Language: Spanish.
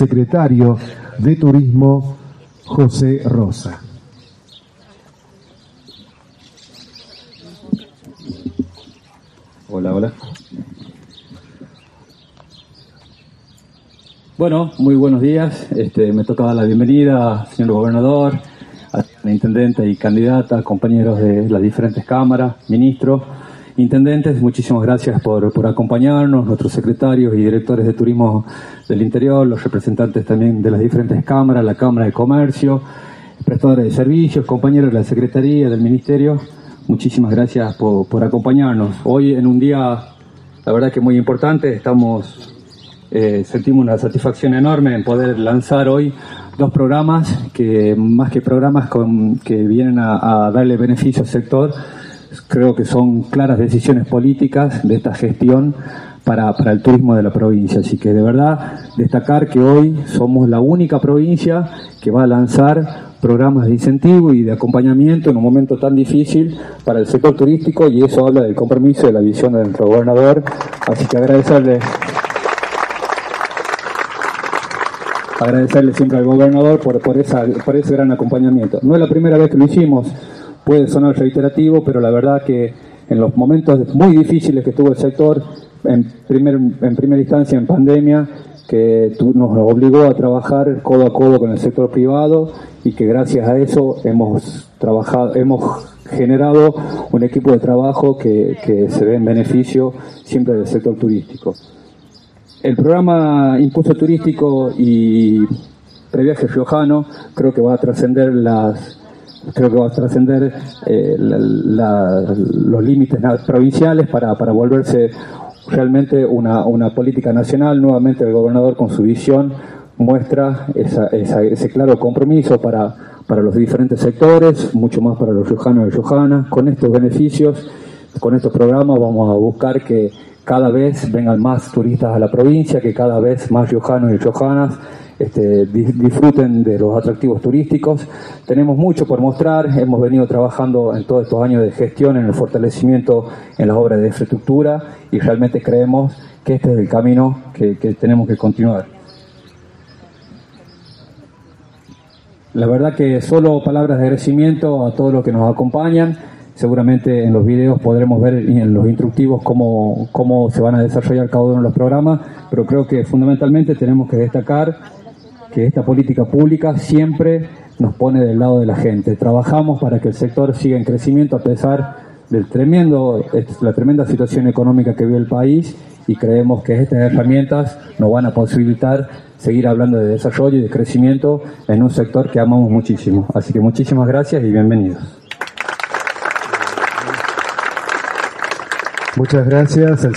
secretario de Turismo, José Rosa. Hola, hola. Bueno, muy buenos días. Me toca dar la bienvenida, señor gobernador, a la intendente y candidata, compañeros de las diferentes cámaras, ministros, intendentes. Muchísimas gracias por acompañarnos, nuestros secretarios y directores de turismo del interior, los representantes también de las diferentes cámaras, la Cámara de Comercio, prestadores de servicios, compañeros de la Secretaría, del Ministerio. Muchísimas gracias por acompañarnos. Hoy en un día, la verdad que muy importante, sentimos una satisfacción enorme en poder lanzar hoy dos programas que, más que programas que vienen a darle beneficio al sector, creo que son claras decisiones políticas de esta gestión para el turismo de la provincia. Así que de verdad destacar que hoy somos la única provincia que va a lanzar programas de incentivo y de acompañamiento en un momento tan difícil para el sector turístico, y eso habla del compromiso y de la visión de nuestro gobernador. Así que agradecerle siempre al gobernador por ese gran acompañamiento. No es la primera vez que lo hicimos, puede sonar reiterativo, pero la verdad que en los momentos muy difíciles que tuvo el sector, en primera instancia en pandemia, que nos obligó a trabajar codo a codo con el sector privado, y que gracias a eso hemos generado un equipo de trabajo que se ve en beneficio siempre del sector turístico. El programa Impulso Turístico y Previaje Riojano creo que va a trascender los límites provinciales para volverse realmente una política nacional. Nuevamente el gobernador, con su visión, muestra ese claro compromiso para los diferentes sectores, mucho más para los riojanos y riojanas. Con estos beneficios, con estos programas, vamos a buscar que cada vez vengan más turistas a la provincia, que cada vez más riojanos y riojanas disfruten de los atractivos turísticos. Tenemos mucho por mostrar, hemos venido trabajando en todos estos años de gestión en el fortalecimiento en las obras de infraestructura, y realmente creemos que este es el camino que tenemos que continuar. La verdad que solo palabras de agradecimiento a todos los que nos acompañan. Seguramente en los videos podremos ver y en los instructivos cómo se van a desarrollar cada uno de los programas, pero creo que fundamentalmente tenemos que destacar que esta política pública siempre nos pone del lado de la gente. Trabajamos para que el sector siga en crecimiento a pesar la tremenda situación económica que vive el país, y creemos que estas herramientas nos van a posibilitar seguir hablando de desarrollo y de crecimiento en un sector que amamos muchísimo. Así que muchísimas gracias y bienvenidos. Muchas gracias.